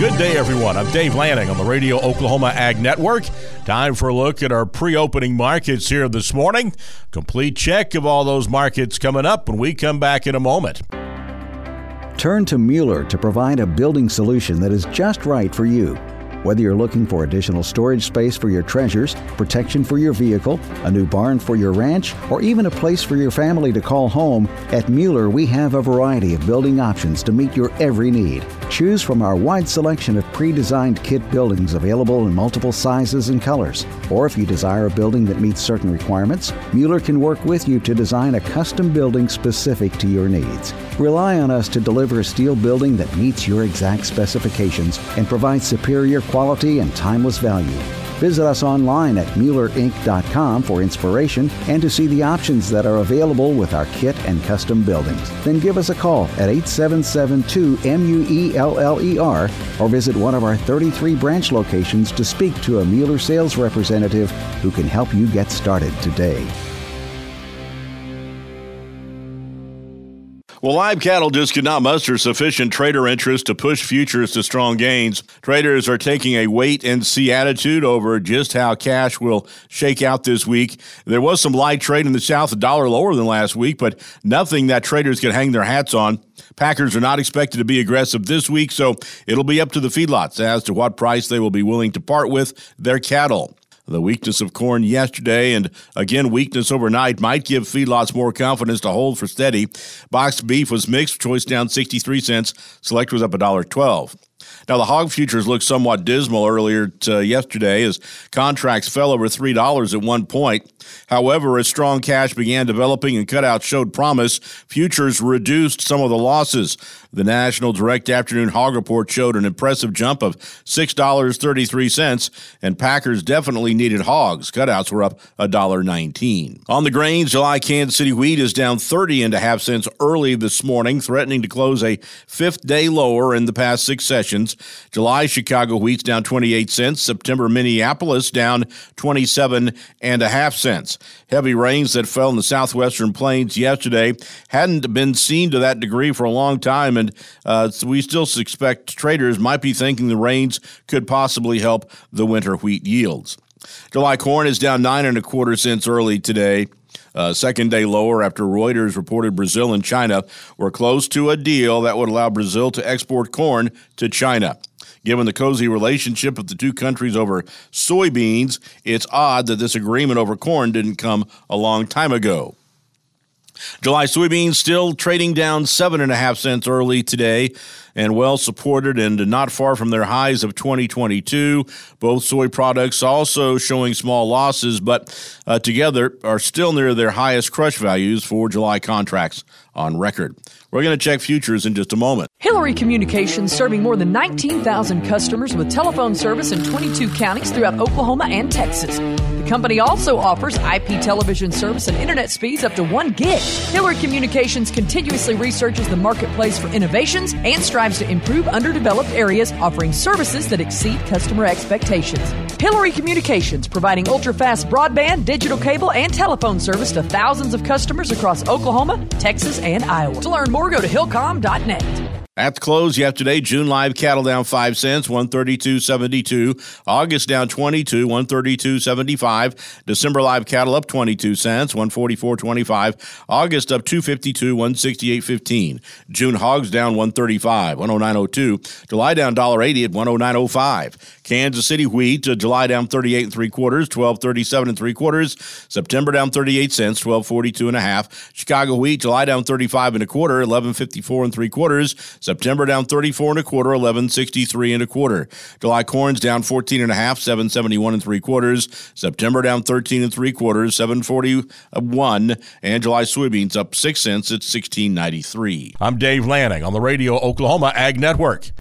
Good day, everyone. I'm Dave Lanning on the Radio Oklahoma Ag Network. Time for a look at our pre-opening markets here this morning. Complete check of all those markets coming up when we come back in a moment. Turn to Mueller to provide a building solution that is just right for you. Whether you're looking for additional storage space for your treasures, protection for your vehicle, a new barn for your ranch, or even a place for your family to call home, at Mueller we have a variety of building options to meet your every need. Choose from our wide selection of pre-designed kit buildings available in multiple sizes and colors. Or if you desire a building that meets certain requirements, Mueller can work with you to design a custom building specific to your needs. Rely on us to deliver a steel building that meets your exact specifications and provides superior quality and timeless value. Visit us online at MuellerInc.com for inspiration and to see the options that are available with our kit and custom buildings. Then give us a call at 877-2-MUELLER or visit one of our 33 branch locations to speak to a Mueller sales representative who can help you get started today. Well, live cattle just could not muster sufficient trader interest to push futures to strong gains. Traders are taking a wait-and-see attitude over just how cash will shake out this week. There was some light trade in the South, $1 lower than last week, but nothing that traders can hang their hats on. Packers are not expected to be aggressive this week, so it'll be up to the feedlots as to what price they will be willing to part with their cattle. The weakness of corn yesterday and, again, weakness overnight might give feedlots more confidence to hold for steady. Boxed beef was mixed, choice down 63 cents. Select was up $1.12. Now, the hog futures looked somewhat dismal earlier yesterday as contracts fell over $3 at one point. However, as strong cash began developing and cutouts showed promise, futures reduced some of the losses. The National Direct Afternoon Hog Report showed an impressive jump of $6.33, and packers definitely needed hogs. Cutouts were up $1.19. On the grains, July Kansas City wheat is down 30.5 cents early this morning, threatening to close a fifth day lower in the past six sessions. July Chicago wheat's down 28 cents. September Minneapolis down 27.5 cents. Heavy rains that fell in the southwestern plains yesterday hadn't been seen to that degree for a long time, and so we still suspect traders might be thinking the rains could possibly help the winter wheat yields. July corn is down 9.25 cents early today. Second day lower after Reuters reported Brazil and China were close to a deal that would allow Brazil to export corn to China. Given the cozy relationship of the two countries over soybeans, it's odd that this agreement over corn didn't come a long time ago. July soybeans still trading down 7.5 cents early today and well supported and not far from their highs of 2022. Both soy products also showing small losses, but together are still near their highest crush values for July contracts on record. We're going to check futures in just a moment. Hillary Communications, serving more than 19,000 customers with telephone service in 22 counties throughout Oklahoma and Texas. The company also offers IP television service and internet speeds up to 1 gig. Hillary Communications continuously researches the marketplace for innovations and strives to improve underdeveloped areas, offering services that exceed customer expectations. Hillary Communications, providing ultra-fast broadband, digital cable, and telephone service to thousands of customers across Oklahoma, Texas, and Iowa. To learn more, go to hillcom.net. At the close yesterday, June live cattle down 5 cents, 132.72. August down 22, 132.75. December live cattle up 22 cents, 144.25. August up 252, 168.15. June hogs down 135, 109.02. July down $1.80 at 109.05. Kansas City wheat, July down 38 3/4, 12.37 3/4. September down 38 cents, 12.42 1/2. Chicago wheat, July down 35 1/4, 11.54 3/4. September down 34 1/4, 11.63 1/4. July corn's down 14 1/2, 7.71 3/4. September down 13 3/4, 7.41, and July soybeans up 6 cents at 16.93. I'm Dave Lanning on the Radio Oklahoma Ag Network.